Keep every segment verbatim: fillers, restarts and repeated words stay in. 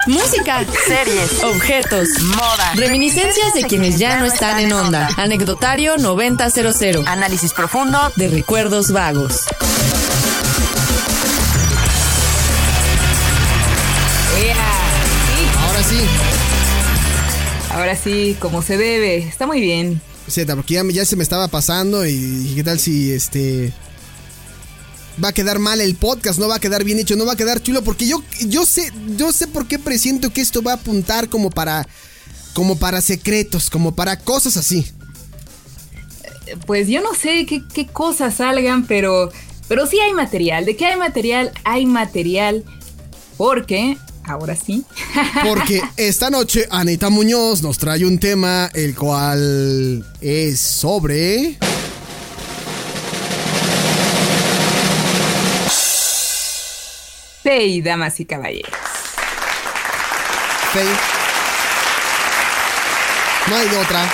música, series, objetos, moda, reminiscencias de quienes ya no están en onda. Anecdotario noventa cero cero. Análisis profundo de recuerdos vagos. Ahora sí. Ahora sí, como se debe. Está muy bien. Z, porque ya, ya se me estaba pasando y, y qué tal si este va a quedar mal el podcast, no va a quedar bien hecho, no va a quedar chulo, porque yo yo sé yo sé por qué presiento que esto va a apuntar como para como para secretos, como para cosas así. Pues yo no sé qué, qué cosas salgan, pero pero sí hay material. ¿De qué hay material? Hay material porque ahora sí. Porque esta noche Anita Muñoz nos trae un tema el cual es sobre Fey, damas y caballeros. Fey. No hay de otra.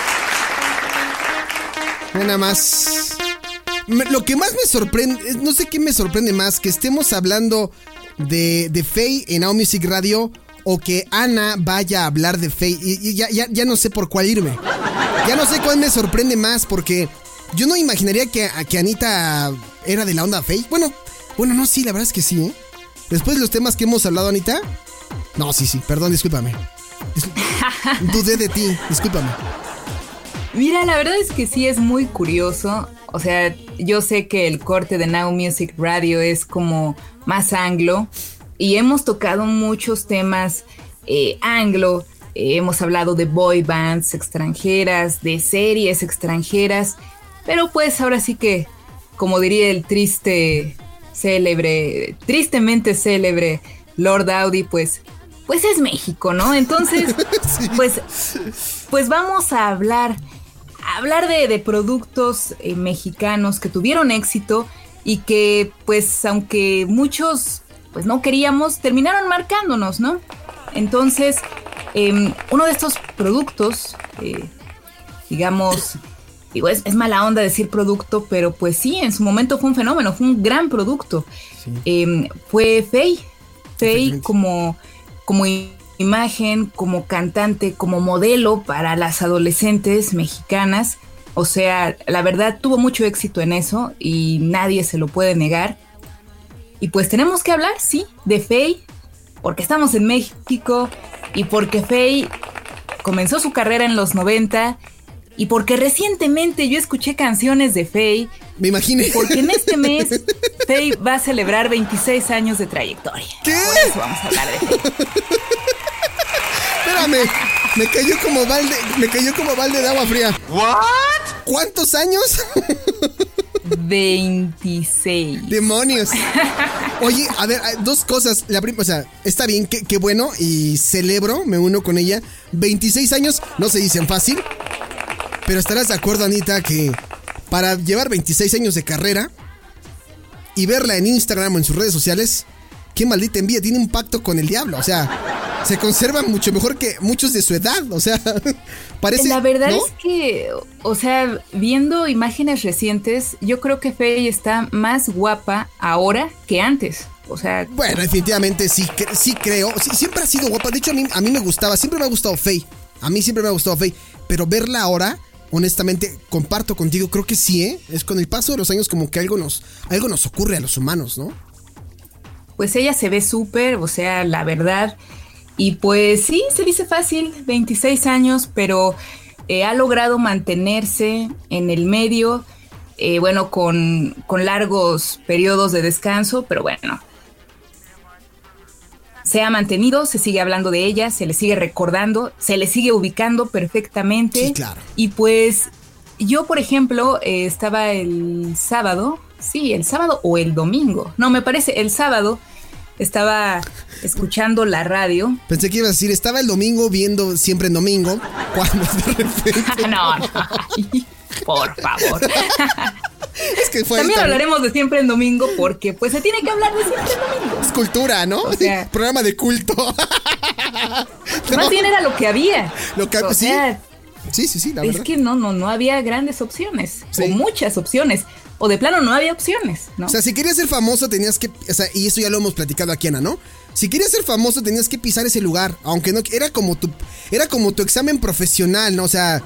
Nada más. Me, lo que más me sorprende, no sé qué me sorprende más, que estemos hablando de, de Fey en Now Music Radio o que Ana vaya a hablar de Fey. Y, y ya, ya, ya no sé por cuál irme. Ya no sé cuál me sorprende más, porque yo no imaginaría que, que Anita era de la onda Fey. Bueno, bueno, no, sí, la verdad es que sí, ¿eh? Después de los temas que hemos hablado, Anita. No, sí, sí, perdón, discúlpame. Discúlpame. Dudé de ti, discúlpame. Mira, la verdad es que sí es muy curioso. O sea, yo sé que el corte de Now Music Radio es como más anglo y hemos tocado muchos temas eh, anglo. Eh, hemos hablado de boy bands extranjeras, de series extranjeras, pero pues ahora sí que, como diría el triste, célebre, tristemente célebre Lord Audi, pues, pues es México, ¿no? Entonces, sí. pues, pues vamos a hablar, a hablar de, de productos eh, mexicanos que tuvieron éxito y que, pues, aunque muchos, pues, no queríamos, terminaron marcándonos, ¿no? Entonces, eh, uno de estos productos, eh, digamos, digo, es, es mala onda decir producto, pero pues sí, en su momento fue un fenómeno, fue un gran producto. Sí. Eh, fue Fey, Fey como, como imagen, como cantante, como modelo para las adolescentes mexicanas. O sea, la verdad tuvo mucho éxito en eso y nadie se lo puede negar. Y pues tenemos que hablar, sí, de Fey, porque estamos en México y porque Fey comenzó su carrera en los noventa y porque recientemente yo escuché canciones de Fey. Me imaginé. Porque en este mes Fey va a celebrar veintiséis años de trayectoria. ¿Qué? Por eso vamos a hablar de Fey. Espérame, me cayó como balde, me cayó como balde de agua fría. ¿What? ¿Cuántos años? veintiséis. Demonios. Oye, a ver, dos cosas. La primera, o sea, está bien, qué, qué bueno y celebro, me uno con ella. veintiséis años no se dicen fácil. Pero estarás de acuerdo, Anita, que para llevar veintiséis años de carrera y verla en Instagram o en sus redes sociales, qué maldita envidia, tiene un pacto con el diablo. O sea, se conserva mucho mejor que muchos de su edad. O sea, parece... La verdad, ¿no?, es es que, o sea, viendo imágenes recientes, yo creo que Fey está más guapa ahora que antes. O sea... Bueno, definitivamente sí, sí creo. Sí, siempre ha sido guapa. De hecho, a mí, a mí me gustaba, siempre me ha gustado Fey. A mí siempre me ha gustado Fey. Pero verla ahora... Honestamente, comparto contigo, creo que sí, ¿eh? Es con el paso de los años como que algo nos, algo nos ocurre a los humanos, ¿no? Pues ella se ve súper, o sea, la verdad. Y pues sí, se dice fácil, veintiséis años, pero eh, ha logrado mantenerse en el medio, eh, bueno, con, con largos periodos de descanso, pero bueno. Se ha mantenido, se sigue hablando de ella, se le sigue recordando, se le sigue ubicando perfectamente. Sí, claro. Y pues yo, por ejemplo, eh, estaba el sábado, sí, el sábado o el domingo. No, me parece el sábado, estaba escuchando la radio. Pensé que ibas a decir, estaba el domingo viendo Siempre en Domingo, cuando de repente... no, no, por favor. Es que fue también hablaremos de Siempre en Domingo porque pues se tiene que hablar de Siempre en Domingo. Es cultura, ¿no? O sea, programa de culto. No. Más bien era lo que había. Lo que, o sí. sea, sí, sí, sí, la es verdad. que no, no, no había grandes opciones. Sí. O muchas opciones. o de plano no había opciones, ¿no? O sea, si querías ser famoso tenías que, o sea, y eso ya lo hemos platicado aquí, Ana, ¿no? Si querías ser famoso tenías que pisar ese lugar, aunque no, era como tu, era como tu examen profesional, ¿no? O sea...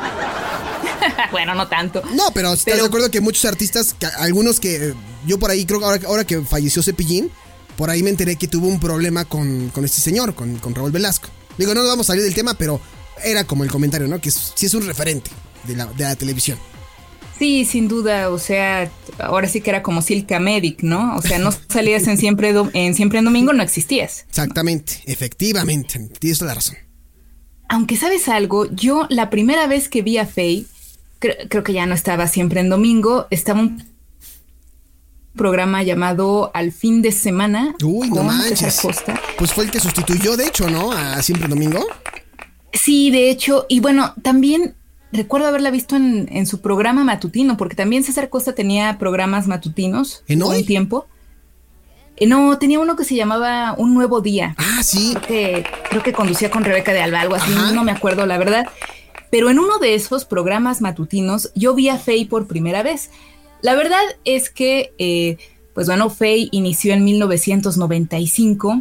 Bueno, no tanto. No, pero estás pero... de acuerdo que muchos artistas, que, algunos que, yo por ahí creo que ahora, ahora que falleció Cepillín, por ahí me enteré que tuvo un problema con, con este señor, con, con Raúl Velasco. Digo, no nos vamos a salir del tema, pero era como el comentario, ¿no? Que es, sí es un referente de la, de la televisión. Sí, sin duda, o sea, ahora sí que era como Silka Medic, ¿no? O sea, no salías en Siempre, do- en Siempre en Domingo, no existías. Exactamente, ¿no? Efectivamente, tienes toda la razón. Aunque, ¿sabes algo? Yo la primera vez que vi a Faye, cre- creo que ya no estaba Siempre en Domingo, estaba un programa llamado Al Fin de Semana. Uy, no manches. César Costa. Pues fue el que sustituyó, de hecho, ¿no? A Siempre en Domingo. Sí, de hecho, y bueno, también... Recuerdo haberla visto en, en su programa matutino, porque también César Costa tenía programas matutinos. ¿En Hoy? Un tiempo. Eh, no, tenía uno que se llamaba Un Nuevo Día. Ah, sí. Creo que, creo que conducía con Rebeca de Alba, algo así, Ajá. no me acuerdo la verdad. Pero en uno de esos programas matutinos yo vi a Faye por primera vez. La verdad es que, eh, pues bueno, Faye inició en mil novecientos noventa y cinco.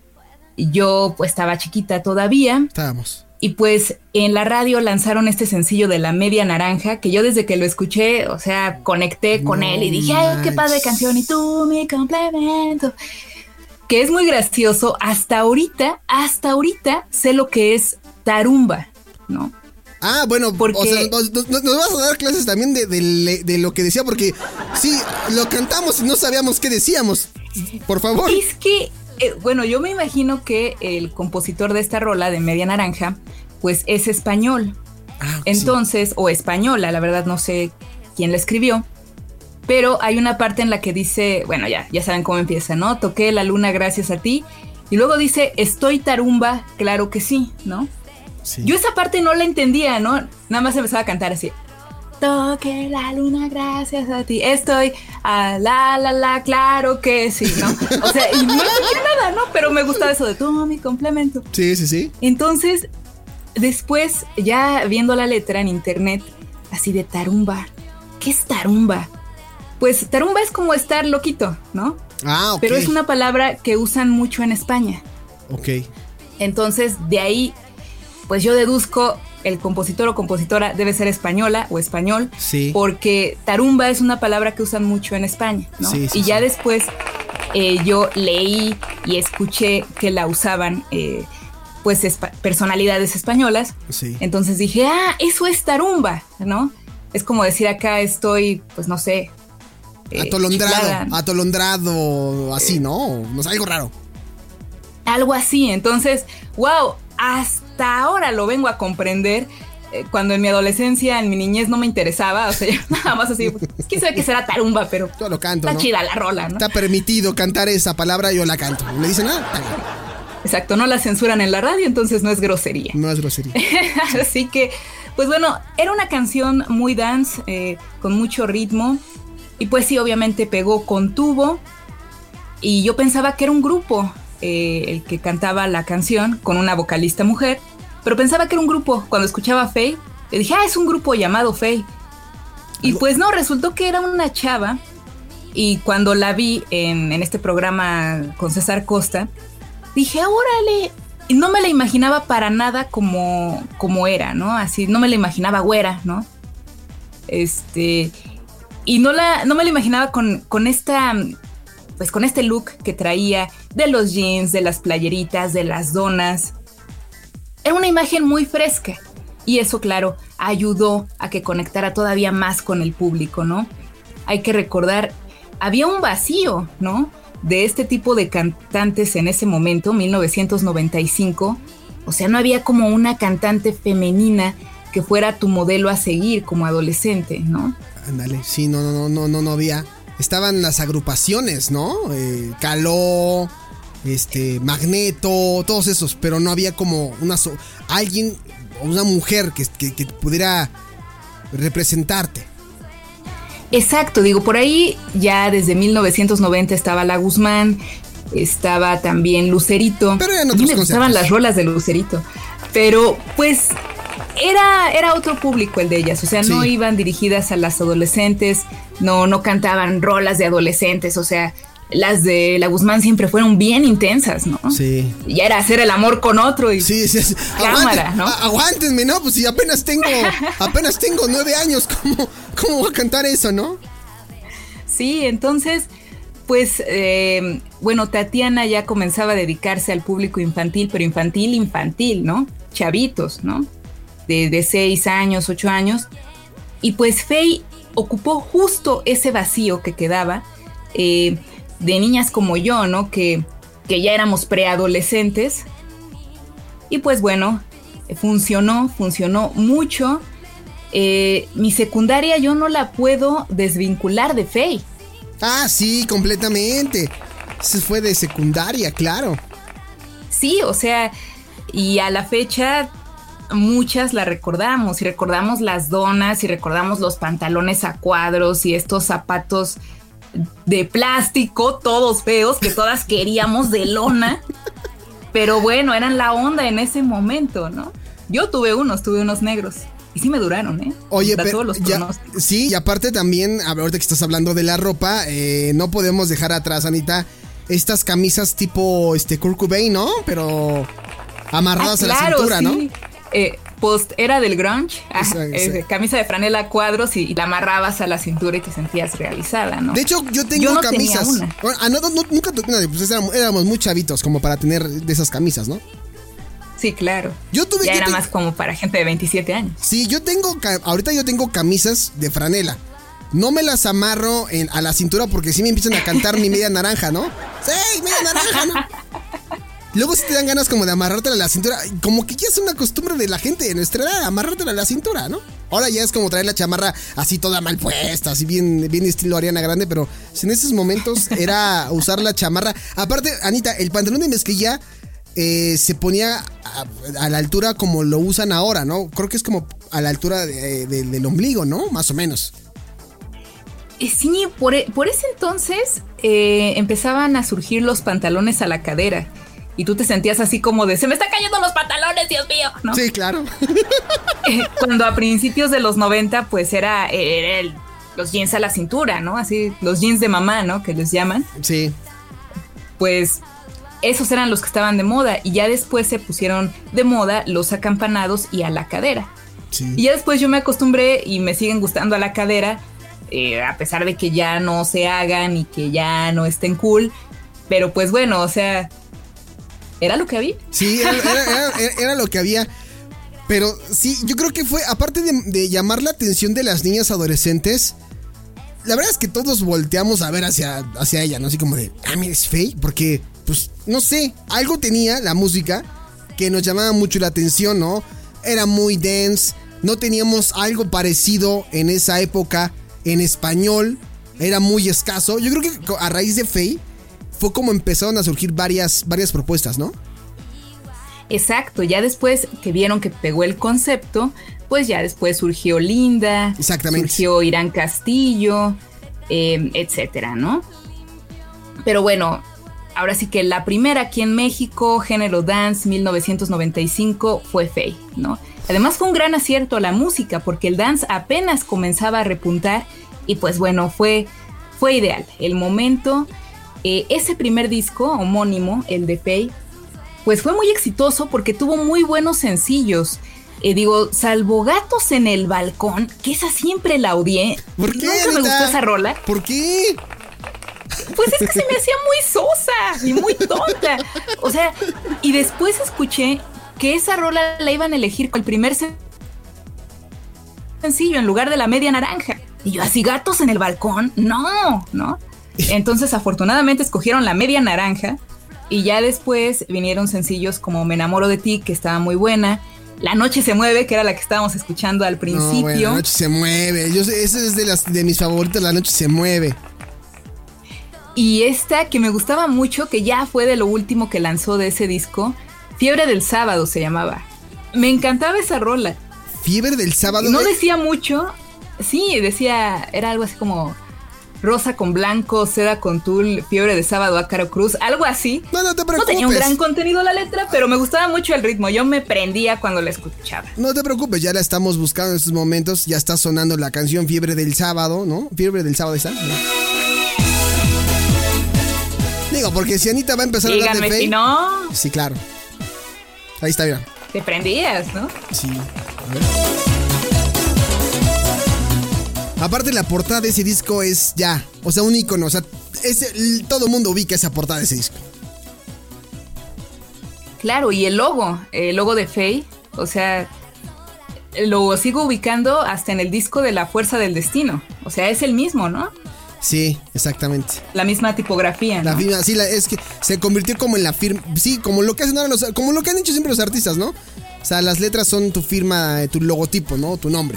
Yo pues estaba chiquita todavía. Estábamos. Y pues en la radio lanzaron este sencillo de La Media Naranja, que yo desde que lo escuché, o sea, conecté con No él y dije, ay, qué padre canción, y tú mi complemento. Que es muy gracioso. Hasta ahorita, hasta ahorita sé lo que es tarumba, ¿no? Ah, bueno, porque... o sea, nos, nos, nos vas a dar clases también de, de, de lo que decía, porque sí, lo cantamos y no sabíamos qué decíamos. Por favor. Es que... Eh, bueno, yo me imagino que el compositor de esta rola de Media Naranja, pues es español. Ah, Entonces, sí. O española, la verdad no sé quién la escribió. Pero hay una parte en la que dice, bueno, ya, ya saben cómo empieza, ¿no? Toqué la luna gracias a ti. Y luego dice, estoy tarumba, claro que sí, ¿no? Sí. Yo esa parte no la entendía, ¿no? Nada más empezaba a cantar así. Toque la luna gracias a ti. Estoy a la la la, claro que sí, ¿no? O sea, y no entendía nada, ¿no? Pero me gustaba eso de todo mi complemento. Sí, sí, sí. Entonces, después, ya viendo la letra en internet, así de tarumba. ¿Qué es tarumba? Pues tarumba es como estar loquito, ¿no? Ah, ok. Pero es una palabra que usan mucho en España. Ok. Entonces, de ahí, pues yo deduzco... el compositor o compositora debe ser española o español, sí. Porque tarumba es una palabra que usan mucho en España, ¿no? Sí, sí, y ya sí. después eh, yo leí y escuché que la usaban eh, pues espa- personalidades españolas, sí. Entonces dije, ah, eso es tarumba, ¿no? Es como decir acá estoy, pues no sé. Eh, atolondrado, chiflada. atolondrado, así, eh, ¿no? No sé, algo raro. Algo así, entonces, wow, hasta ahora lo vengo a comprender, eh, cuando en mi adolescencia, en mi niñez no me interesaba, o sea, nada más así, pues, quién sabe que será tarumba, pero yo lo canto, está ¿no? chida la rola, ¿no? Está permitido cantar esa palabra, yo la canto. ¿Me dicen nada? Exacto, no la censuran en la radio, entonces no es grosería. No es grosería. Así que, pues bueno, era una canción muy dance, eh, con mucho ritmo, y pues sí, obviamente pegó con tubo, y yo pensaba que era un grupo, Eh, el que cantaba la canción con una vocalista mujer, pero pensaba que era un grupo. Cuando escuchaba a Faye, le dije, ah, es un grupo llamado Faye. Y pues no, resultó que era una chava. Y cuando la vi en, en este programa con César Costa, dije, órale. Y no me la imaginaba para nada como, como era, ¿no? Así, no me la imaginaba güera, ¿no? Este... Y no, la, no me la imaginaba con, con esta... pues con este look que traía de los jeans, de las playeritas, de las donas. Era una imagen muy fresca y eso, claro, ayudó a que conectara todavía más con el público, ¿no? Hay que recordar, había un vacío, ¿no? De este tipo de cantantes en ese momento, mil novecientos noventa y cinco. O sea, no había como una cantante femenina que fuera tu modelo a seguir como adolescente, ¿no? Ándale, sí, no, no, no, no, no había... Estaban las agrupaciones, ¿no? Eh, Caló, este, Magneto, todos esos, pero no había como una so- alguien o una mujer que, que, que pudiera representarte. Exacto, digo, por ahí ya desde mil novecientos noventa estaba La Guzmán, estaba también Lucerito. Pero eran otros a mí me gustaban las rolas de Lucerito, pero pues era, era otro público el de ellas, o sea, sí. No iban dirigidas a las adolescentes. no, no cantaban rolas de adolescentes, o sea, las de la Guzmán siempre fueron bien intensas, ¿no? Sí. Ya era hacer el amor con otro y sí, sí, sí. cámara, Aguante, ¿no? A, aguántenme, ¿no? Pues si apenas tengo, apenas tengo nueve años, ¿cómo, cómo voy a cantar eso, no? Sí, entonces, pues, eh, bueno, Tatiana ya comenzaba a dedicarse al público infantil, pero infantil, infantil, ¿no? Chavitos, ¿no? De, de seis años, ocho años. Y pues Faye ocupó justo ese vacío que quedaba eh, de niñas como yo, ¿no? Que, que ya éramos preadolescentes. Y pues bueno, funcionó, funcionó mucho. Eh, mi secundaria yo no la puedo desvincular de Faye. Ah, sí, completamente. Se fue de secundaria, claro. Sí, o sea, y a la fecha muchas la recordamos, y recordamos las donas, y recordamos los pantalones a cuadros, y estos zapatos de plástico, todos feos, que todas queríamos de lona. Pero bueno, eran la onda en ese momento, ¿no? Yo tuve unos, tuve unos negros. Y sí me duraron, ¿eh? Oye, pero todos los ya, sí, y aparte también, ahorita que estás hablando de la ropa, eh, no podemos dejar atrás, Anita, estas camisas tipo este Kurt Cobain, ¿no? Pero amarradas ah, claro, a la cintura, sí. ¿no? Eh, post era del grunge, ah, exacto, eh, sí. Camisa de franela a cuadros y, y la amarrabas a la cintura y te sentías realizada, ¿no? De hecho, yo tengo yo no camisas. Una. Bueno, ah, no, no, nunca, pues éramos, éramos muy chavitos como para tener de esas camisas, ¿no? Sí, claro. Yo tuve, ya yo era te... más como para gente de veintisiete años. Sí, yo tengo, ahorita yo tengo camisas de franela. No me las amarro en, a la cintura porque sí me empiezan a cantar mi media naranja, ¿no? Sí, media naranja, ¿no? Luego sí te dan ganas como de amarrártela a la cintura. Como que ya es una costumbre de la gente de nuestra edad, amarrártela a la cintura, ¿no? Ahora ya es como traer la chamarra así toda mal puesta, así bien, bien estilo Ariana Grande, pero en esos momentos era usar la chamarra. Aparte, Anita, el pantalón de mezclilla eh, se ponía a, a la altura como lo usan ahora, ¿no? Creo que es como a la altura de, de, del ombligo, ¿no? Más o menos. Sí, por, por ese entonces eh, empezaban a surgir los pantalones a la cadera. Y tú te sentías así como de, se me están cayendo los pantalones, Dios mío, ¿no? Sí, claro. eh, cuando a principios de los noventa, pues era, era el, los jeans a la cintura, ¿no? Así, los jeans de mamá, ¿no? Que les llaman. Sí. Pues esos eran los que estaban de moda. Y ya después se pusieron de moda los acampanados y a la cadera. Sí. Y ya después yo me acostumbré y me siguen gustando a la cadera, eh, a pesar de que ya no se hagan y que ya no estén cool. Pero pues bueno, o sea... ¿Era lo que había? Sí, era, era, era, era lo que había. Pero sí, yo creo que fue, aparte de, de llamar la atención de las niñas adolescentes, la verdad es que todos volteamos a ver hacia, hacia ella, ¿no? Así como de, ah, mira, es Faye. Porque, pues, no sé, algo tenía la música que nos llamaba mucho la atención, ¿no? Era muy dance, no teníamos algo parecido en esa época en español, era muy escaso. Yo creo que a raíz de Faye fue como empezaron a surgir varias, varias propuestas, ¿no? Exacto, ya después que vieron que pegó el concepto, pues ya después surgió Linda, exactamente, surgió Irán Castillo, eh, etcétera, ¿no? Pero bueno, ahora sí que la primera aquí en México, género dance, mil novecientos noventa y cinco, fue Faye, ¿no? Además fue un gran acierto a la música, porque el dance apenas comenzaba a repuntar y pues bueno, fue, fue ideal, el momento... Eh, ese primer disco homónimo, el de Faye, pues fue muy exitoso porque tuvo muy buenos sencillos. Eh, digo, salvo Gatos en el Balcón, que esa siempre la odié. ¿Por qué, Nunca me gustó esa rola. ¿Por qué? Pues es que se me hacía muy sosa y muy tonta. O sea, y después escuché que esa rola la iban a elegir con el primer sencillo en lugar de la media naranja. Y yo así, Gatos en el Balcón, no, ¿no? Entonces afortunadamente escogieron la media naranja y ya después vinieron sencillos como Me enamoro de ti, que estaba muy buena, La noche se mueve, que era la que estábamos escuchando al principio. No, bueno, La noche se mueve, yo sé, esa es de, las, de mis favoritas, La noche se mueve. Y esta que me gustaba mucho, que ya fue de lo último que lanzó de ese disco, Fiebre del Sábado se llamaba. Me encantaba esa rola. Fiebre del Sábado. No decía mucho, sí, decía, era algo así como... Rosa con blanco, Seda con tul, Fiebre de sábado, Ácaro Cruz, algo así. No, no te preocupes. No tenía un gran contenido la letra, pero me gustaba mucho el ritmo. Yo me prendía cuando la escuchaba. No te preocupes, ya la estamos buscando en estos momentos. Ya está sonando la canción Fiebre del sábado, ¿no? Fiebre del sábado, ¿está? ¿No? Digo, porque si Anita va a empezar Díganme a hablar de Faye. Si no. Sí, claro. Ahí está, mira. Te prendías, ¿no? Sí. A ver. Aparte, la portada de ese disco es ya, o sea, un icono. O sea, es el, todo el mundo ubica esa portada de ese disco. Claro, y el logo, el logo de Faye, o sea, lo sigo ubicando hasta en el disco de La Fuerza del Destino. O sea, es el mismo, ¿no? Sí, exactamente. La misma tipografía, ¿no? La firma, sí, la, es que se convirtió como en la firma, sí, como lo que hacen ahora los, como lo que han hecho siempre los artistas, ¿no? O sea, las letras son tu firma, tu logotipo, ¿no? Tu nombre.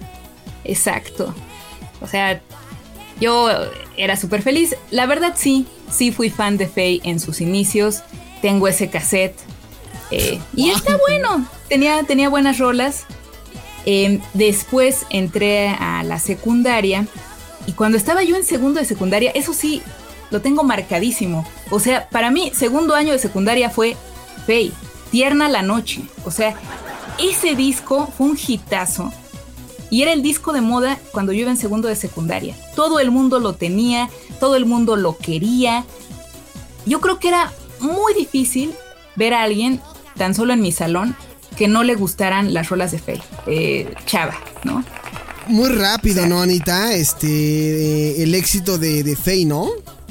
Exacto. O sea, yo era súper feliz. La verdad sí, sí fui fan de Faye en sus inicios. Tengo ese cassette. Eh, y wow. Está bueno. Tenía, tenía buenas rolas. Eh, después entré a la secundaria. Y cuando estaba yo en segundo de secundaria, eso sí, lo tengo marcadísimo. O sea, para mí, segundo año de secundaria fue Faye, Tierna la Noche. O sea, ese disco fue un hitazo. Y era el disco de moda cuando yo iba en segundo de secundaria. Todo el mundo lo tenía, todo el mundo lo quería. Yo creo que era muy difícil ver a alguien, tan solo en mi salón, que no le gustaran las rolas de Faye. Eh, chava, ¿no? Muy rápido, o sea, ¿no, Anita? Este, eh, el éxito de, de Faye, ¿no?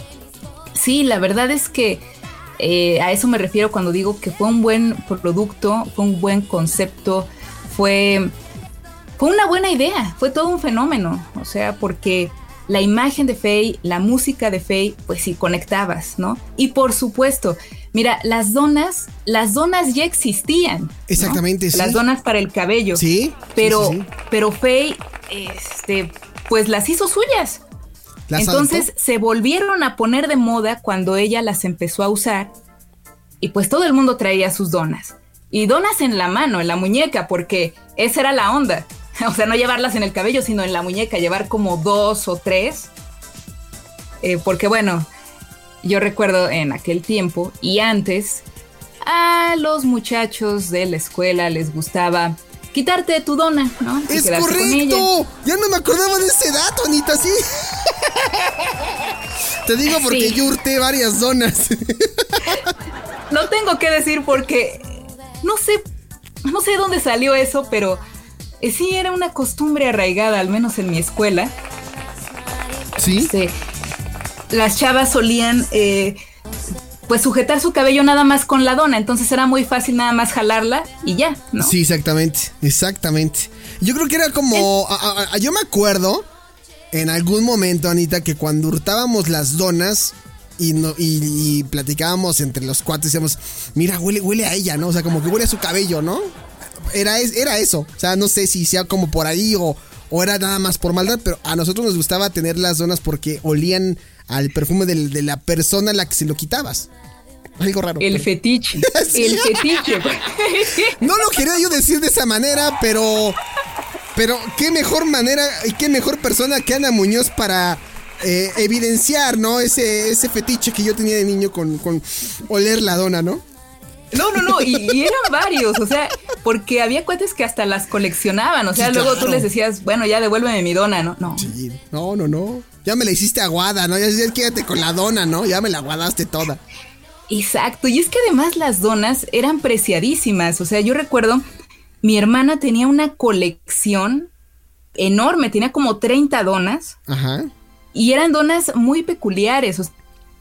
Sí, la verdad es que eh, a eso me refiero cuando digo que fue un buen producto, fue un buen concepto, fue... Fue una buena idea, fue todo un fenómeno, o sea, porque la imagen de Faye, la música de Faye, pues sí, conectabas, ¿no? Y por supuesto, mira, las donas, las donas ya existían, ¿no? Exactamente, sí. Las donas para el cabello. Sí. Pero, sí, sí, sí. pero Faye, este, pues las hizo suyas. Las Entonces adoptó. Se volvieron a poner de moda cuando ella las empezó a usar y pues todo el mundo traía sus donas. Y donas en la mano, en la muñeca, porque esa era la onda. O sea, no llevarlas en el cabello, sino en la muñeca, llevar como dos o tres. Eh, porque bueno, yo recuerdo en aquel tiempo y antes, a los muchachos de la escuela les gustaba quitarte tu dona, ¿no? ¡Es correcto! Ya no me acordaba de ese dato, Anita, sí. Te digo porque sí. Yo hurté varias donas. No tengo que decir porque no sé, no sé dónde salió eso, pero... Sí, era una costumbre arraigada, al menos en mi escuela. ¿Sí? Sí. Las chavas solían, eh, pues, sujetar su cabello nada más con la dona. Entonces era muy fácil nada más jalarla y ya, ¿no? Sí, exactamente, exactamente. Yo creo que era como... A, a, a, yo me acuerdo en algún momento, Anita, que cuando hurtábamos las donas... Y, no, y, y platicábamos entre los cuates, decíamos, mira, huele, huele a ella, ¿no? O sea, como que huele a su cabello, ¿no? Era, era eso, o sea, no sé si sea como por ahí o, o era nada más por maldad, pero a nosotros nos gustaba tener las donas porque olían al perfume de, de la persona a la que se lo quitabas. Algo raro. El pero... fetiche, ¿Sí? El fetiche. No lo quería yo decir de esa manera, pero, pero qué mejor manera y qué mejor persona que Ana Muñoz para... Eh, evidenciar, ¿no? Ese, ese fetiche que yo tenía de niño con, con oler la dona, ¿no? No, no, no, y, y eran varios, o sea, porque había cuates que hasta las coleccionaban, o sea, sí, luego claro. Tú les decías, bueno, ya devuélveme mi dona, ¿no? No, sí, no, no, no, ya me la hiciste aguada, ¿no? Ya decías, quédate con la dona, ¿no? Ya me la aguadaste toda. Exacto, y es que además las donas eran preciadísimas, o sea, yo recuerdo, mi hermana tenía una colección enorme, tenía como treinta donas. Ajá. Y eran donas muy peculiares, o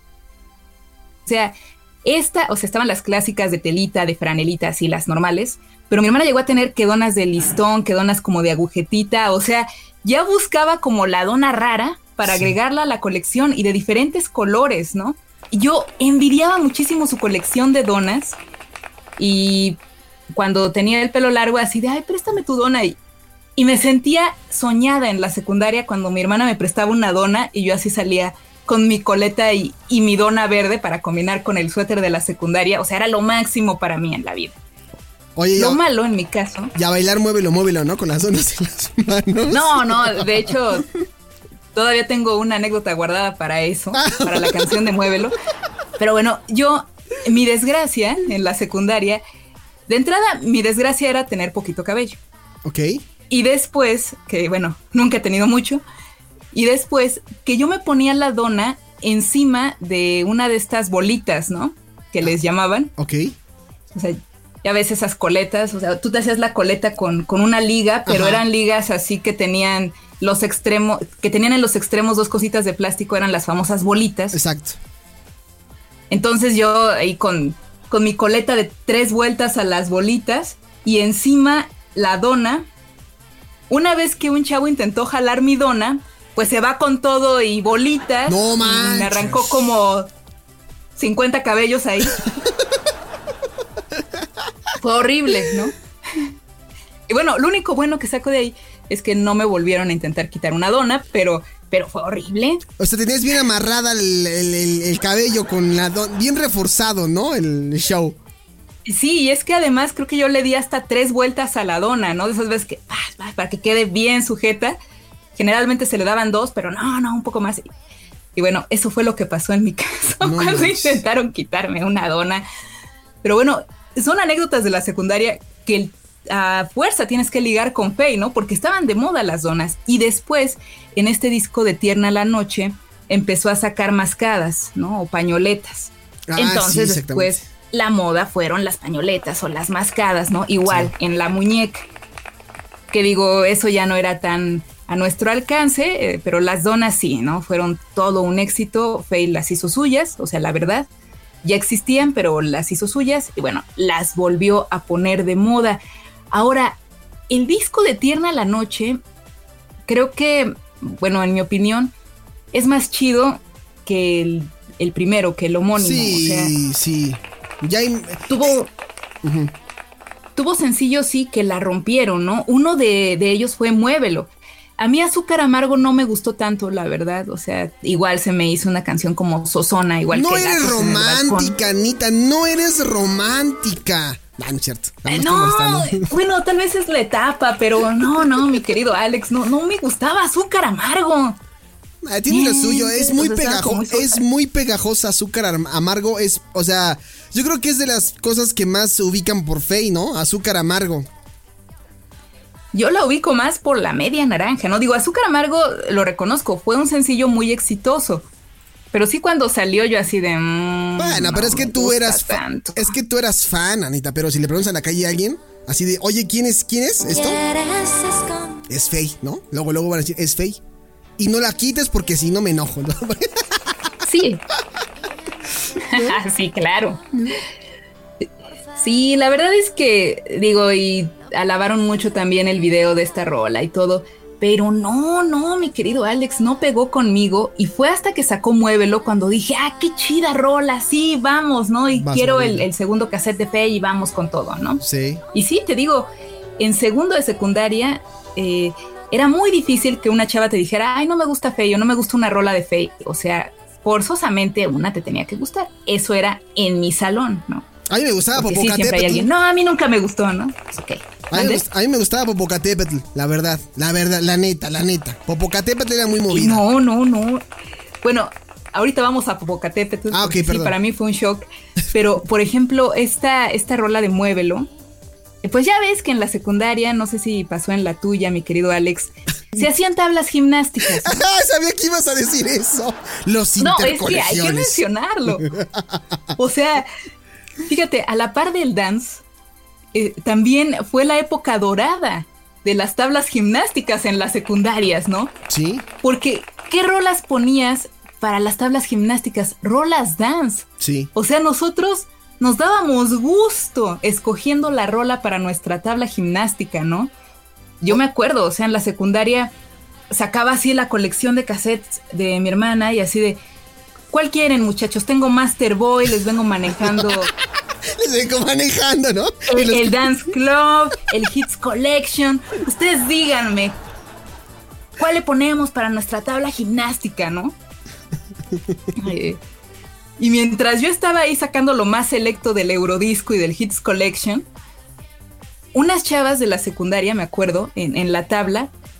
sea, esta, o sea, estaban las clásicas de telita, de franelita, así las normales, pero mi hermana llegó a tener que donas de listón, que donas como de agujetita, o sea, ya buscaba como la dona rara para sí. agregarla a la colección y de diferentes colores, ¿no? Y yo envidiaba muchísimo su colección de donas y cuando tenía el pelo largo así de, ay, préstame tu dona y... Y me sentía soñada en la secundaria cuando mi hermana me prestaba una dona y yo así salía con mi coleta y, y mi dona verde para combinar con el suéter de la secundaria. O sea, era lo máximo para mí en la vida. Oye, lo ya, malo en mi caso. Ya bailar muévelo, muévelo, ¿no? Con las donas en las manos. No, no, de hecho, todavía tengo una anécdota guardada para eso, para la canción de Muévelo. Pero bueno, yo, mi desgracia en la secundaria, de entrada, mi desgracia era tener poquito cabello. Ok. Y después, que bueno, nunca he tenido mucho, y después que yo me ponía la dona encima de una de estas bolitas, ¿no? Que les llamaban. Ok. O sea, ya ves esas coletas, o sea, tú te hacías la coleta con, con una liga, pero Ajá. eran ligas así que tenían los extremos, que tenían en los extremos dos cositas de plástico, eran las famosas bolitas. Exacto. Entonces yo ahí con, con mi coleta de tres vueltas a las bolitas y encima la dona. Una vez que un chavo intentó jalar mi dona, pues se va con todo y bolitas. No manches. Y me arrancó como cincuenta cabellos ahí. Fue horrible, ¿no? Y bueno, lo único bueno que saco de ahí es que no me volvieron a intentar quitar una dona, pero, pero fue horrible. O sea, tenías bien amarrada el, el, el, el cabello con la dona, bien reforzado, ¿no? El show. Sí, y es que además creo que yo le di hasta tres vueltas a la dona, ¿no? De esas veces que, ah, para que quede bien sujeta. Generalmente se le daban dos, pero no, no, un poco más. Y bueno, eso fue lo que pasó en mi caso no cuando manches. Intentaron quitarme una dona. Pero bueno, son anécdotas de la secundaria que a fuerza tienes que ligar con Faye, ¿no? Porque estaban de moda las donas. Y después, en este disco de Tierna la Noche, empezó a sacar mascadas, ¿no? O pañoletas. Ah, Entonces, sí, después, la moda fueron las pañoletas o las mascadas, ¿no? Igual, sí. En la muñeca. Que digo, eso ya no era tan a nuestro alcance, eh, pero las donas sí, ¿no? Fueron todo un éxito. Faye las hizo suyas, o sea, la verdad. Ya existían, pero las hizo suyas y bueno, las volvió a poner de moda. Ahora, el disco de Tierna la Noche, creo que, bueno, en mi opinión, es más chido que el, el primero, que el homónimo. Sí, o sea, sí. Ya hay... Tuvo... Uh-huh. Tuvo sencillos, sí, que la rompieron, ¿no? Uno de, de ellos fue Muévelo. A mí Azúcar Amargo no me gustó tanto, la verdad. O sea, igual se me hizo una canción como sosona, igual no que... No eres romántica, Anita, no eres romántica. No, no es cierto. No, bueno, tal vez es la etapa, pero no, no, mi querido Alex, no, no me gustaba Azúcar Amargo. Ah, tiene lo suyo, es muy pegajosa, es muy pegajosa Azúcar Amargo, es, o sea, yo creo que es de las cosas que más se ubican por Faye, ¿no? Azúcar Amargo. Yo la ubico más por La Media Naranja, ¿no? Digo, Azúcar Amargo, lo reconozco, fue un sencillo muy exitoso. Pero sí cuando salió yo así de... Mmm, bueno, no pero es que tú eras fan, tanto. Es que tú eras fan, Anita, pero si le preguntas en la calle a alguien, así de, oye, ¿quién es, quién es esto? Es Faye, ¿no? Luego, luego van a decir, es Faye. Y no la quites porque si no me enojo, ¿no? Sí. Sí, claro. Sí, la verdad es que, digo, y alabaron mucho también el video de esta rola y todo, pero no, no, mi querido Alex, no pegó conmigo y fue hasta que sacó Muévelo cuando dije, ah, qué chida rola, sí, vamos, ¿no? Y Vas quiero el, el segundo cassette de Faye y vamos con todo, ¿no? Sí. Y sí, te digo, en segundo de secundaria, eh, era muy difícil que una chava te dijera, ay, no me gusta Faye o no me gusta una rola de Faye, o sea, forzosamente una te tenía que gustar, eso era en mi salón, ¿no? A mí me gustaba Porque Popocatépetl. Sí, siempre hay alguien. No, a mí nunca me gustó, ¿no? Okay. A, mí, a mí me gustaba Popocatépetl, la verdad, la verdad, la neta, la neta. Popocatépetl era muy movida. No, no, no. Bueno, ahorita vamos a Popocatépetl. Ah, ok, perdón. Sí, para mí fue un shock. Pero, por ejemplo, esta, esta rola de Muévelo, pues ya ves que en la secundaria, no sé si pasó en la tuya, mi querido Alex, se hacían tablas gimnásticas. ¿No? Sabía que ibas a decir eso. Los no, intercolegiones. Es que hay que mencionarlo. O sea... Fíjate, a la par del dance, eh, también fue la época dorada de las tablas gimnásticas en las secundarias, ¿no? Sí. Porque, ¿qué rolas ponías para las tablas gimnásticas? Rolas dance. Sí. O sea, nosotros nos dábamos gusto escogiendo la rola para nuestra tabla gimnástica, ¿no? Yo me acuerdo, o sea, en la secundaria sacaba así la colección de cassettes de mi hermana y así de... ¿Cuál quieren, muchachos? Tengo Master Boy, les vengo manejando... les vengo manejando, ¿no? El, los... el Dance Club, el Hits Collection. Ustedes díganme, ¿cuál le ponemos para nuestra tabla gimnástica, no? eh, y mientras yo estaba ahí sacando lo más selecto del Eurodisco y del Hits Collection, unas chavas de la secundaria, me acuerdo, en, en la tabla,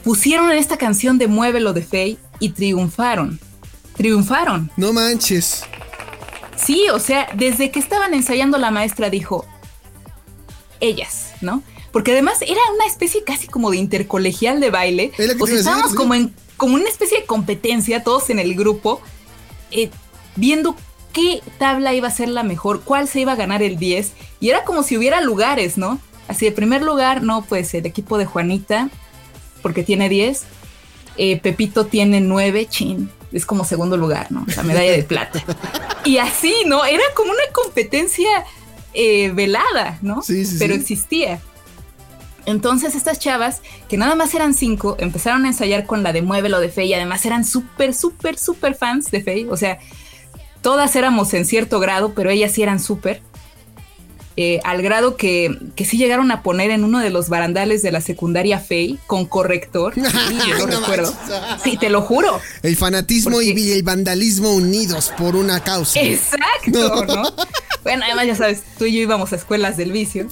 pusieron en esta canción de Muévelo de Faye y triunfaron. Triunfaron. No manches. Sí, o sea, desde que estaban ensayando la maestra dijo, ellas, ¿no? Porque además era una especie casi como de intercolegial de baile. O sea, estábamos decir, como, en, como una especie de competencia, todos en el grupo, eh, viendo qué tabla iba a ser la mejor, cuál se iba a ganar el diez. Y era como si hubiera lugares, ¿no? Así, de primer lugar, no, pues el equipo de Juanita, porque tiene diez. Eh, Pepito tiene nueve, chin. Es como segundo lugar, ¿no? La medalla de plata. Y así, ¿no? Era como una competencia eh, velada, ¿no? Sí, sí, Pero sí. existía. Entonces estas chavas, que nada más eran cinco, empezaron a ensayar con la de Muévelo de Faye. Y además eran súper, súper, súper fans de Faye. O sea, todas éramos en cierto grado, pero ellas sí eran súper. Eh, al grado que, que sí llegaron a poner en uno de los barandales de la secundaria Faye con corrector. Sí, yo lo no recuerdo. manches. Sí, te lo juro. El fanatismo Porque... y el vandalismo unidos por una causa. Exacto, ¿no? ¿no? Bueno, además ya sabes, tú y yo íbamos a escuelas del vicio.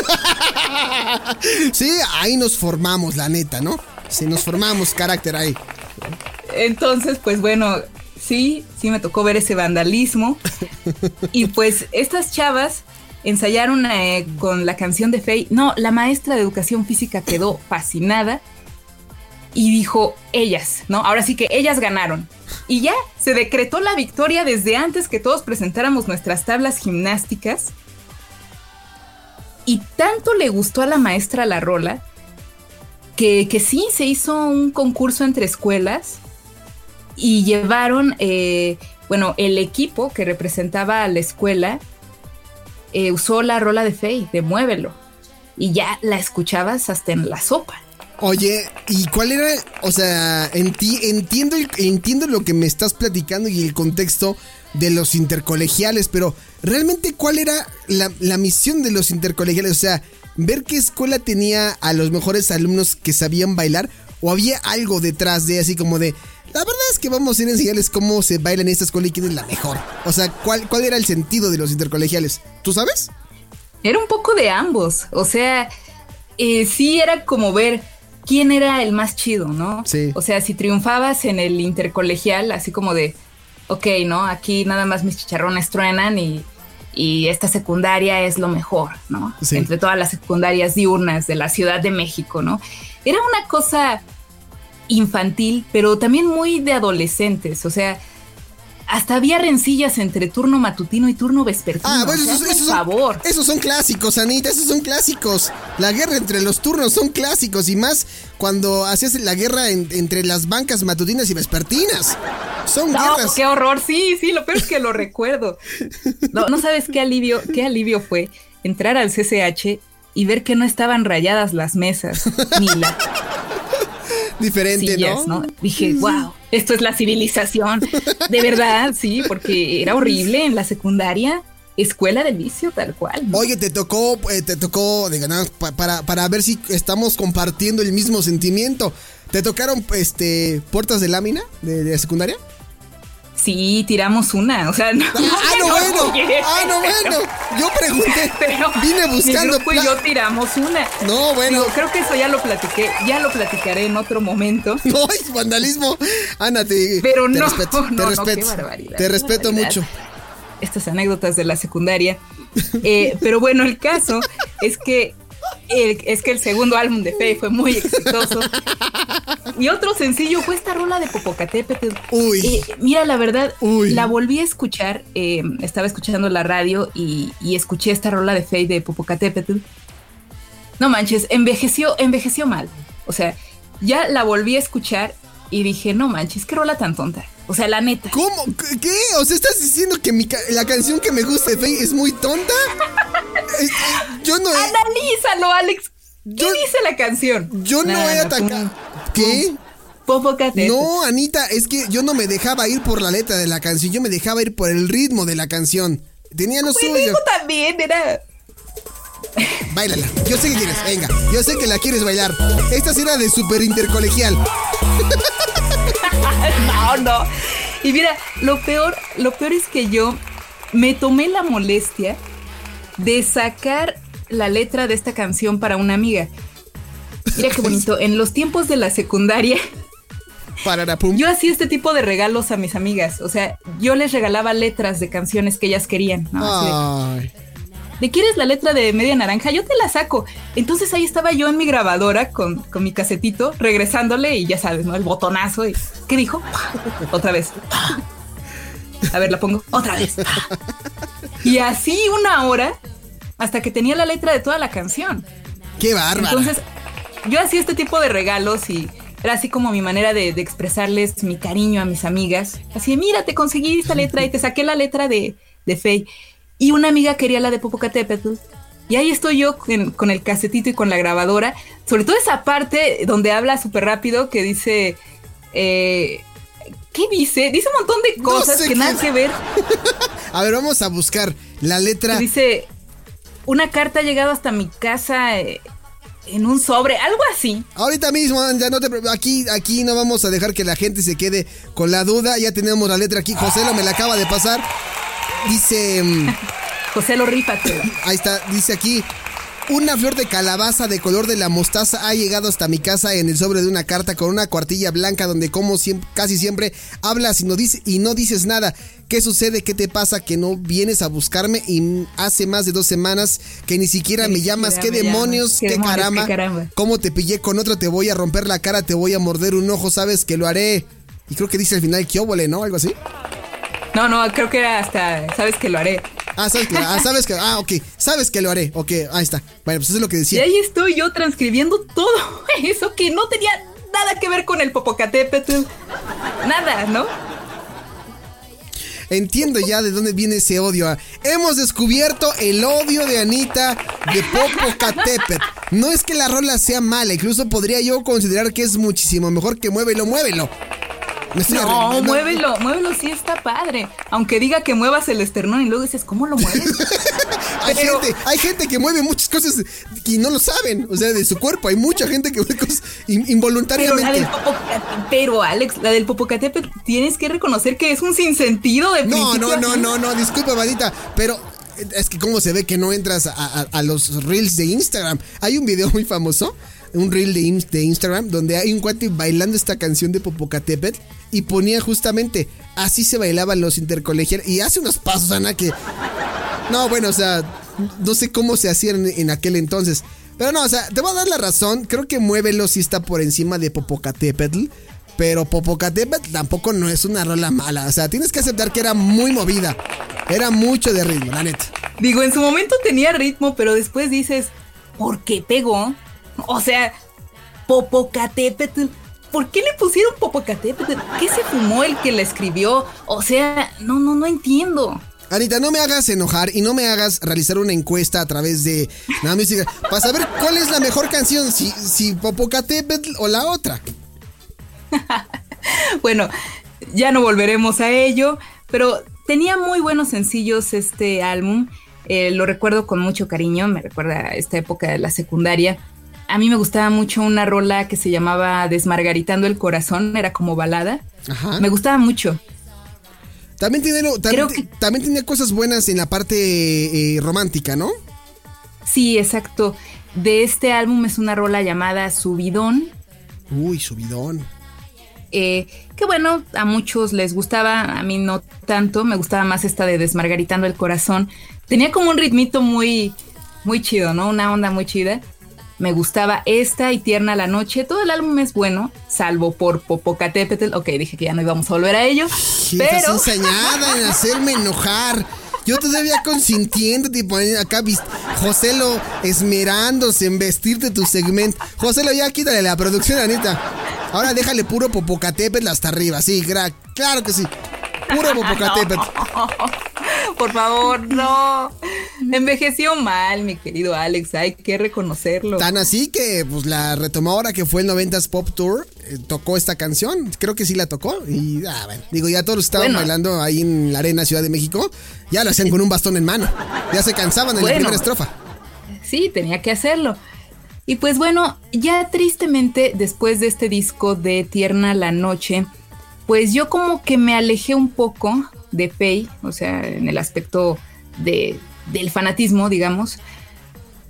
Sí, ahí nos formamos, la neta, ¿no? Sí, nos formamos carácter ahí. Entonces, pues bueno, sí, sí me tocó ver ese vandalismo. Y pues estas chavas ensayaron eh, con la canción de Faye. No, la maestra de educación física quedó fascinada y dijo, ellas, ¿no? Ahora sí que ellas ganaron. Y ya, se decretó la victoria desde antes que todos presentáramos nuestras tablas gimnásticas. Y tanto le gustó a la maestra la rola, que, que sí, se hizo un concurso entre escuelas y llevaron, eh, bueno, el equipo que representaba a la escuela eh, usó la rola de Faye, de Muévelo, y ya la escuchabas hasta en la sopa. Oye, ¿y cuál era? O sea, enti- entiendo, el- entiendo lo que me estás platicando y el contexto de los intercolegiales, pero realmente ¿cuál era la, la misión de los intercolegiales? O sea, ver qué escuela tenía a los mejores alumnos que sabían bailar, o había algo detrás de así como de, la verdad es que vamos a ir a enseñarles cómo se baila en esta escuela y quién es la mejor. O sea, ¿cuál, cuál era el sentido de los intercolegiales? ¿Tú sabes? Era un poco de ambos, o sea, eh, sí era como ver quién era el más chido, ¿no? Sí. O sea, si triunfabas en el intercolegial, así como de, ok, ¿no? Aquí nada más mis chicharrones truenan y, y esta secundaria es lo mejor, ¿no? Sí. Entre todas las secundarias diurnas de la Ciudad de México, ¿no? Era una cosa infantil, pero también muy de adolescentes, o sea, hasta había rencillas entre turno matutino y turno vespertino. Ah, bueno, o sea, esos, por esos son, favor. esos son clásicos, Anita, esos son clásicos. La guerra entre los turnos son clásicos, y más cuando hacías la guerra en- entre las bancas matutinas y vespertinas. Son No, guerras. qué horror, sí, sí, lo peor es que lo recuerdo. No, no sabes qué alivio, qué alivio fue entrar al C C H y ver que no estaban rayadas las mesas, ni las Diferente, sillas, ¿no? ¿no? Dije, wow, esto es la civilización. De verdad, sí, porque era horrible en la secundaria, escuela del vicio, tal cual, ¿no? Oye, te tocó, eh, te tocó, de ganar pa- para, para ver si estamos compartiendo el mismo sentimiento. ¿Te tocaron este puertas de lámina de, de secundaria? Sí, tiramos una, o sea, no. Ah, no, bueno. oye, Ah, no, bueno. Yo pregunté. Pero Vine mi buscando. grupo y pla- yo tiramos una. No, bueno. Digo, creo que eso ya lo platiqué, ya lo platicaré en otro momento. No, es vandalismo. Ana, te, Pero te no, respeto. no, te no, respeto. qué barbaridad. Te qué respeto barbaridad. mucho. Estas anécdotas de la secundaria. Eh, pero bueno, el caso es que el, es que el segundo álbum de Faye fue muy exitoso. Y otro sencillo fue esta rola de Popocatépetl. Uy. Eh, mira, la verdad, Uy. la volví a escuchar. eh, estaba escuchando la radio y, y escuché esta rola de Faye de Popocatépetl. No manches, envejeció, envejeció mal. O sea, ya la volví a escuchar y dije, no manches, qué rola tan tonta. O sea, la neta. ¿Cómo? ¿Qué? ¿Qué? O sea, ¿estás diciendo que mi ca- la canción que me gusta de Faye es muy tonta? Es- yo no he, Analízalo, Alex. ¿Qué Yo- dice la canción? yo no he atacado. ¿Qué? Popocatépetl. No, Anita, es que yo no me dejaba ir por la letra de la canción, yo me dejaba ir por el ritmo de la canción. Tenía lo El suyo. ritmo también era. Báilala. Yo sé que quieres, venga. Yo sé que la quieres bailar. Esta sí era de super intercolegial. No, no. Y mira, lo peor, lo peor es que yo me tomé la molestia de sacar la letra de esta canción para una amiga. Mira qué bonito. En los tiempos de la secundaria, Pararapum. yo hacía este tipo de regalos a mis amigas. O sea, yo les regalaba letras de canciones que ellas querían, ¿no? Así de, ¿le quieres la letra de Media Naranja? Yo te la saco. Entonces ahí estaba yo en mi grabadora con, con mi casetito, regresándole y ya sabes, ¿no? El botonazo. Y, ¿qué dijo? Otra vez. A ver, la pongo. Otra vez. Y así una hora hasta que tenía la letra de toda la canción. ¡Qué bárbara! Entonces yo hacía este tipo de regalos y era así como mi manera de, de expresarles mi cariño a mis amigas. Así, mira, te conseguí esta letra y te saqué la letra de, de Faye. Y una amiga quería la de Popocatépetl. Y ahí estoy yo con, con el casetito y con la grabadora. Sobre todo esa parte donde habla súper rápido que dice... Eh, ¿Qué dice? Dice un montón de cosas no sé que nada que ver. A ver, vamos a buscar la letra. Dice, una carta ha llegado hasta mi casa eh, en un sobre, algo así. Ahorita mismo, ya no te aquí, aquí no vamos a dejar que la gente se quede con la duda. Ya tenemos la letra aquí. José lo me la acaba de pasar. Dice... José lo rífate. Ahí está, dice aquí... Una flor de calabaza de color de la mostaza ha llegado hasta mi casa en el sobre de una carta con una cuartilla blanca donde como siempre, casi siempre hablas y no, dice, y no dices nada. ¿Qué sucede? ¿Qué te pasa? Que no vienes a buscarme y hace más de dos semanas que ni siquiera me llamas. ¿Qué demonios? ¿Qué caramba? ¿Cómo te pillé con otro? Te voy a romper la cara, te voy a morder un ojo, sabes que lo haré. Y creo que dice al final que óvole, ¿no? Algo así. No, no, creo que era hasta, sabes que lo haré. Ah, sabes que, ah, sabes que, ah, ok, sabes que lo haré, ok, ahí está. Bueno, pues eso es lo que decía. Y ahí estoy yo transcribiendo todo eso que no tenía nada que ver con el Popocatépetl. Nada, ¿no? Entiendo ya de dónde viene ese odio. Hemos descubierto el odio de Anita de Popocatépetl. No es que la rola sea mala, incluso podría yo considerar que es muchísimo mejor que Muévelo, Muévelo. No, no, muévelo, muévelo, sí está padre. Aunque diga que muevas el esternón y luego dices, ¿cómo lo mueves? hay, Pero... gente, hay gente que mueve muchas cosas y no lo saben, o sea, de su cuerpo. Hay mucha gente que mueve cosas involuntariamente. Pero, la del Popoca... Pero Alex, la del Popocatépetl tienes que reconocer que es un sinsentido de No, no, no, no, no, disculpa, Vanita, pero... Es que cómo se ve que no entras a, a, a los reels de Instagram. Hay un video muy famoso, un reel de, de Instagram, donde hay un cuate bailando esta canción de Popocatépetl y ponía justamente, así se bailaban los intercolegiales. Y hace unos pasos, Ana, que... No, bueno, o sea, no sé cómo se hacían en, en aquel entonces. Pero no, o sea, te voy a dar la razón. Creo que Muévelo sí está por encima de Popocatépetl. Pero Popocatépetl tampoco no es una rola mala. O sea, tienes que aceptar que era muy movida. Era mucho de ritmo, la neta. Digo, en su momento tenía ritmo, pero después dices, ¿por qué pegó? O sea, Popocatépetl. ¿Por qué le pusieron Popocatépetl? ¿Qué se fumó el que la escribió? O sea, no, no, no entiendo. Anita, no me hagas enojar y no me hagas realizar una encuesta a través de Now Music para saber cuál es la mejor canción, si, si Popocatépetl o la otra. Bueno, ya no volveremos a ello, pero tenía muy buenos sencillos este álbum. Eh, lo recuerdo con mucho cariño, me recuerda a esta época de la secundaria. A mí me gustaba mucho una rola que se llamaba Desmargaritando el Corazón, era como balada. Ajá. Me gustaba mucho. También tiene, también, que... también tenía cosas buenas en la parte eh, romántica, ¿no? Sí, exacto. De este álbum es una rola llamada Subidón. Uy, Subidón. Eh, que bueno, a muchos les gustaba, a mí no tanto, me gustaba más esta de Desmargaritando el Corazón. Tenía como un ritmito muy, muy chido, ¿no? Una onda muy chida. Me gustaba esta y Tierna la Noche. Todo el álbum es bueno, salvo por Popocatépetl. Ok, dije que ya no íbamos a volver a ello. Sí, pero... Estás ensañada en hacerme enojar. Yo todavía consintiendo, tipo, acá José lo esmerándose en vestirte tu segmento. José lo ya quítale la producción, Anita. Ahora déjale puro Popocatépetl hasta arriba. Sí, gra- claro que sí. Puro Popocatépetl. No, por favor, no. Envejeció mal, mi querido Alex. Hay que reconocerlo. Tan así que pues la retomó ahora que fue el noventas Pop Tour. Eh, tocó esta canción. Creo que sí la tocó. Y ah, bueno, digo, ya todos estaban bueno. bailando ahí en la arena Ciudad de México. Ya lo hacían con un bastón en mano. Ya se cansaban en bueno, la primera estrofa. Sí, tenía que hacerlo. Y pues bueno, ya tristemente después de este disco de Tierna la Noche, pues yo como que me alejé un poco de Faye, o sea, en el aspecto de, del fanatismo, digamos.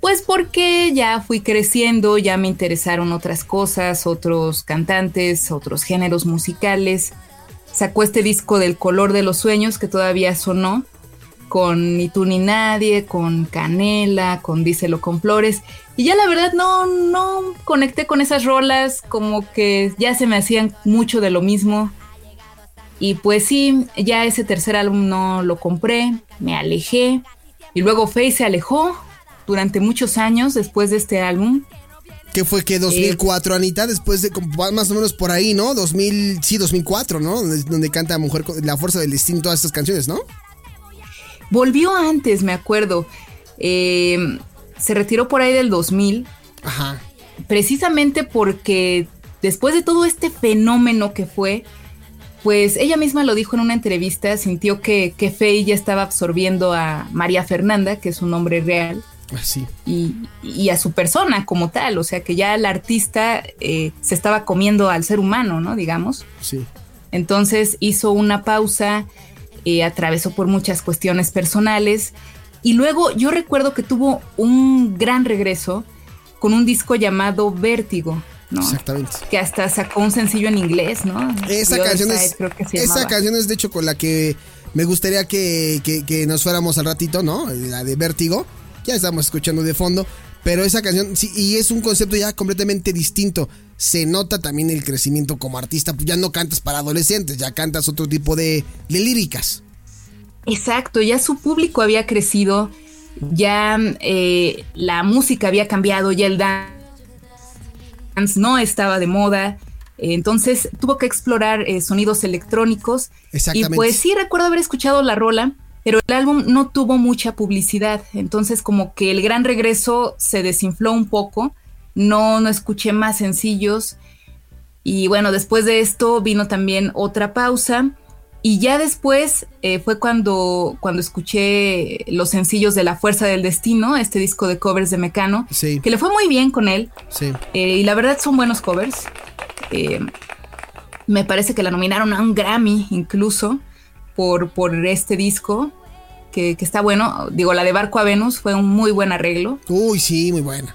Pues porque ya fui creciendo, ya me interesaron otras cosas, otros cantantes, otros géneros musicales. Sacó este disco del Color de los Sueños que todavía sonó, con Ni tú ni nadie, con Canela, con Díselo con Flores. Y ya la verdad no, no conecté con esas rolas, como que ya se me hacían mucho de lo mismo. Y pues sí, ya ese tercer álbum no lo compré, me alejé. Y luego Faye se alejó durante muchos años después de este álbum. ¿Qué fue que dos mil cuatro, eh, Anita? Después de más o menos por ahí, ¿no? dos mil, sí, dos mil cuatro, ¿no? Donde, donde canta Mujer, La Fuerza del Destino, todas estas canciones, ¿no? Volvió antes, me acuerdo. Eh, se retiró por ahí del dos mil. Ajá. Precisamente porque después de todo este fenómeno que fue, pues ella misma lo dijo en una entrevista, sintió que, que Faye ya estaba absorbiendo a María Fernanda, que es su nombre real. Sí. Y, y a su persona como tal, o sea que ya el artista eh, se estaba comiendo al ser humano, ¿no? Digamos. Sí. Entonces hizo una pausa, eh, atravesó por muchas cuestiones personales y luego yo recuerdo que tuvo un gran regreso con un disco llamado Vértigo, ¿no? Exactamente. Que hasta sacó un sencillo en inglés, ¿no? Esa canción es, creo que se esa llamaba. canción es de hecho con la que me gustaría que, que, que nos fuéramos al ratito, ¿no? La de Vértigo. Ya estamos escuchando de fondo, pero esa canción, sí, y es un concepto ya completamente distinto. Se nota también el crecimiento como artista, pues ya no cantas para adolescentes, ya cantas otro tipo de, de líricas. Exacto, ya su público había crecido, ya eh, la música había cambiado, ya el dance no estaba de moda, eh, entonces tuvo que explorar eh, sonidos electrónicos. Exactamente. Y pues sí recuerdo haber escuchado la rola, pero el álbum no tuvo mucha publicidad, entonces como que el gran regreso se desinfló un poco, no, no escuché más sencillos, y bueno, después de esto vino también otra pausa, y ya después eh, fue cuando, cuando escuché los sencillos de La Fuerza del Destino, este disco de covers de Mecano, sí, que le fue muy bien con él, sí. eh, y la verdad son buenos covers, eh, me parece que la nominaron a un Grammy incluso, Por, por este disco, que, que está bueno. Digo, la de Barco a Venus fue un muy buen arreglo. Uy, sí, muy buena.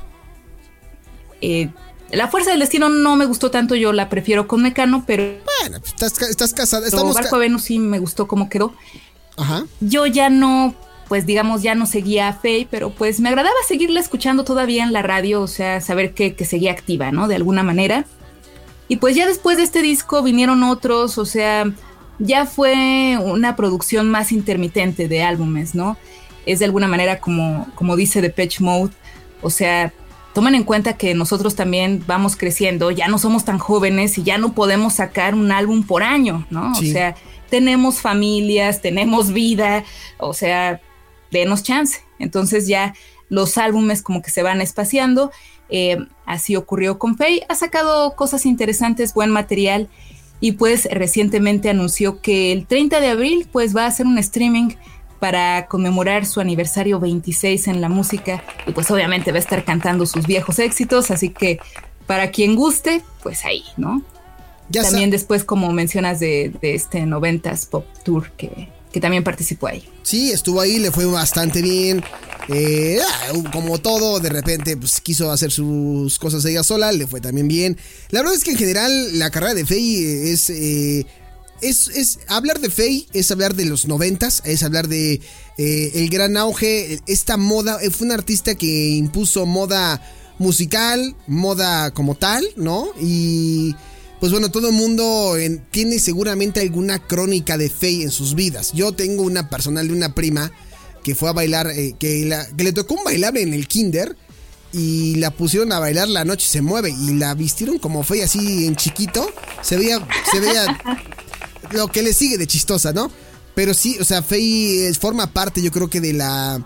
Eh, la Fuerza del Destino no me gustó tanto, yo la prefiero con Mecano, pero... Bueno, pues estás, estás casada. Estamos Barco ca- a Venus sí me gustó cómo quedó. Ajá. Yo ya no, pues digamos, ya no seguía a Faye, pero pues me agradaba seguirla escuchando todavía en la radio, o sea, saber que, que seguía activa, ¿no? De alguna manera. Y pues ya después de este disco vinieron otros, o sea... Ya fue una producción más intermitente de álbumes, ¿no? Es de alguna manera como, como dice Depeche Mode, o sea, tomen en cuenta que nosotros también vamos creciendo, ya no somos tan jóvenes y ya no podemos sacar un álbum por año, ¿no? Sí. O sea, tenemos familias, tenemos vida, o sea, denos chance. Entonces ya los álbumes como que se van espaciando, eh, así ocurrió con Faye, ha sacado cosas interesantes, buen material. Y pues recientemente anunció que el treinta de abril pues va a hacer un streaming para conmemorar su aniversario veintiséis en la música. Y pues obviamente va a estar cantando sus viejos éxitos, así que para quien guste, pues ahí, ¿no? Ya también sa- después, como mencionas, de, de este noventas Pop Tour que, que también participó ahí. Sí, estuvo ahí, le fue bastante bien. Eh, como todo, de repente pues quiso hacer sus cosas ella sola, le fue también bien. La verdad es que en general la carrera de Faye es, eh, es, es hablar de Faye, es hablar de los noventas, es hablar de eh, el gran auge, esta moda. Fue un artista que impuso moda musical, moda como tal, ¿no? Y pues bueno, todo el mundo en, tiene seguramente alguna crónica de Faye en sus vidas. Yo tengo una personal de una prima que fue a bailar, eh, que, la, que le tocó un bailable en el kinder y la pusieron a bailar La Noche Se Mueve y la vistieron como Faye así en chiquito. Se veía, se veía lo que le sigue de chistosa, ¿no? Pero sí, o sea, Faye forma parte, yo creo que de la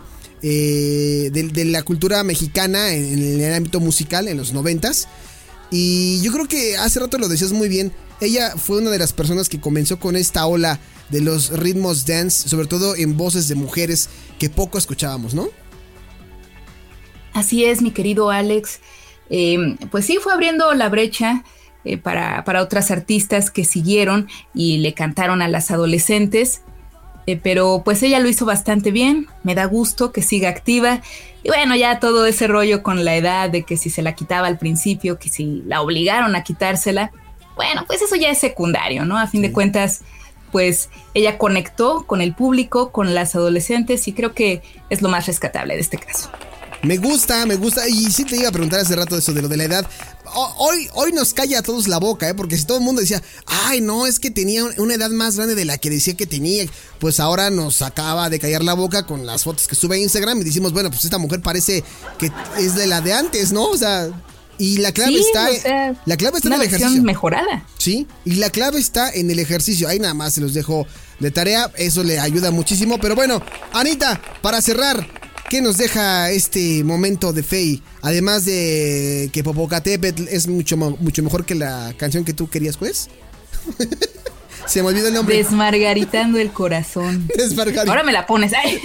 eh, de, de la cultura mexicana en, en el ámbito musical en los noventas. Y yo creo que hace rato lo decías muy bien. Ella fue una de las personas que comenzó con esta ola de los ritmos dance, sobre todo en voces de mujeres que poco escuchábamos, ¿no? Así es, mi querido Alex. Eh, pues sí, fue abriendo la brecha eh, para, para otras artistas que siguieron y le cantaron a las adolescentes. eh, pero pues ella lo hizo bastante bien, me da gusto que siga activa. Y bueno, ya todo ese rollo con la edad de que si se la quitaba al principio, que si la obligaron a quitársela, bueno, pues eso ya es secundario, ¿no? A fin sí. de cuentas, pues ella conectó con el público, con las adolescentes, y creo que es lo más rescatable de este caso. Me gusta, me gusta, y sí te iba a preguntar hace rato eso de lo de la edad. Hoy, hoy nos calla a todos la boca, ¿eh? Porque si todo el mundo decía, ay, no, es que tenía una edad más grande de la que decía que tenía, pues ahora nos acaba de callar la boca con las fotos que sube a Instagram y decimos, bueno, pues esta mujer parece que es de la de antes, ¿no? O sea, y la clave sí, está, o sea, la clave está en el ejercicio. Una versión mejorada. Sí, y la clave está en el ejercicio. Ahí nada más se los dejo de tarea, eso le ayuda muchísimo. Pero bueno, Anita, para cerrar, ¿qué nos deja este momento de Faye? Además de que Popocatépetl es mucho, mucho mejor que la canción que tú querías, pues. Se me olvidó el nombre. Desmargaritando el corazón. Desmargaritando. Ahora me la pones. Ay.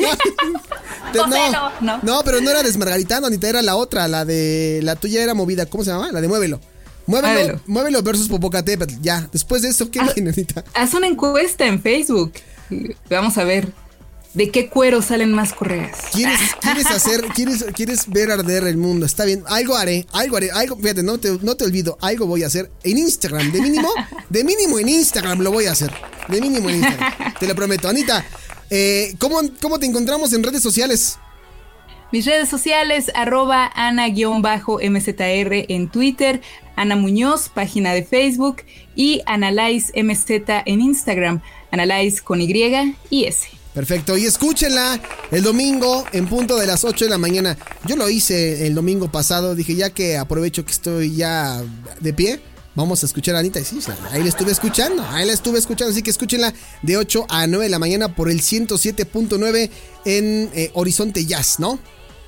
No, no, no, no. no, pero no era Desmargaritando, Anita, era la otra, la de... La tuya era movida, ¿cómo se llama? La de Muévelo. Muévelo, Muévelo, Muévelo versus Popocatépetl. Ya, después de eso, ¿qué viene, Anita? Haz una encuesta en Facebook. Vamos a ver. ¿De qué cuero salen más correas? ¿Quieres, quieres hacer, quieres, quieres ver arder el mundo? Está bien, algo haré, algo haré, algo, fíjate, no te, no te olvido, algo voy a hacer en Instagram, de mínimo, de mínimo en Instagram lo voy a hacer, de mínimo en Instagram, te lo prometo. Anita, eh, ¿cómo, ¿cómo te encontramos en redes sociales? Mis redes sociales, arroba Ana-M Z R en Twitter, Ana Muñoz, página de Facebook, y Analyze M Z en Instagram, Analyze con Y y S. Perfecto, y escúchenla el domingo en punto de las ocho de la mañana. Yo lo hice el domingo pasado, dije ya que aprovecho que estoy ya de pie, vamos a escuchar a Anita. Y sí, ahí la estuve escuchando, ahí la estuve escuchando, así que escúchenla de ocho a nueve de la mañana por el ciento siete punto nueve en eh, Horizonte Jazz, ¿no?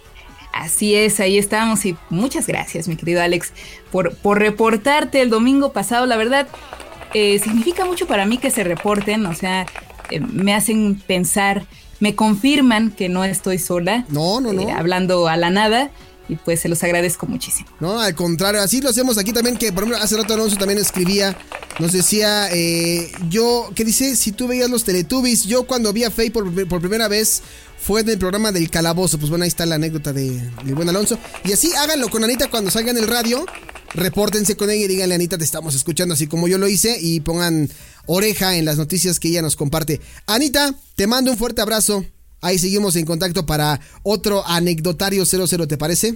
Así es, ahí estamos, y muchas gracias, mi querido Alex, por, por reportarte el domingo pasado. La verdad, eh, significa mucho para mí que se reporten, o sea... me hacen pensar, me confirman que no estoy sola. No, no, no. Eh, hablando a la nada. Y pues se los agradezco muchísimo. No, al contrario, así lo hacemos aquí también. Que por ejemplo, hace rato Alonso también escribía, nos decía, eh, yo, ¿qué dice? Si tú veías los Teletubbies, yo cuando vi a Faye por, por primera vez fue en el programa del Calabozo. Pues bueno, ahí está la anécdota de, del buen Alonso. Y así háganlo con Anita cuando salgan en el radio. Repórtense con ella y díganle, Anita, te estamos escuchando, así como yo lo hice, y pongan oreja en las noticias que ella nos comparte. Anita, te mando un fuerte abrazo. Ahí seguimos en contacto para otro anecdotario cero cero, ¿te parece?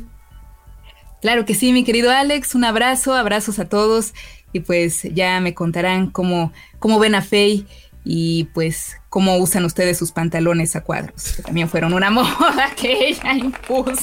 Claro que sí, mi querido Alex. Un abrazo, abrazos a todos. Y pues ya me contarán cómo, cómo ven a Faye y pues cómo usan ustedes sus pantalones a cuadros, que también fueron una moda que ella impuso.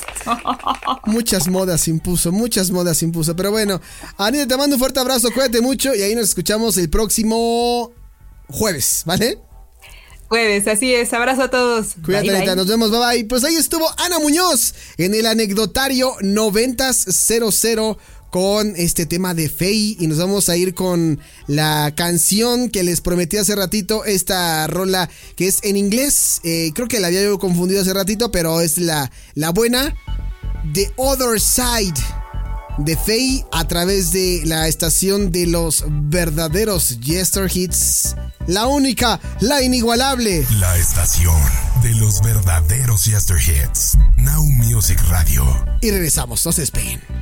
Muchas modas impuso, muchas modas impuso. Pero bueno, Anita, te mando un fuerte abrazo, cuídate mucho y ahí nos escuchamos el próximo jueves, ¿vale? Jueves, así es. Abrazo a todos. Cuídate, bye, Anita, bye. Nos vemos, bye bye. Pues ahí estuvo Ana Muñoz en el anecdotario noventas cero cero con este tema de Faye, y nos vamos a ir con la canción que les prometí hace ratito, esta rola que es en inglés, eh, creo que la había yo confundido hace ratito, pero es la, la buena, The Other Side de Faye, a través de la estación de los verdaderos Yester Hits, la única, la inigualable, la estación de los verdaderos Yester Hits, Now Music Radio. Y regresamos, no se despeguen.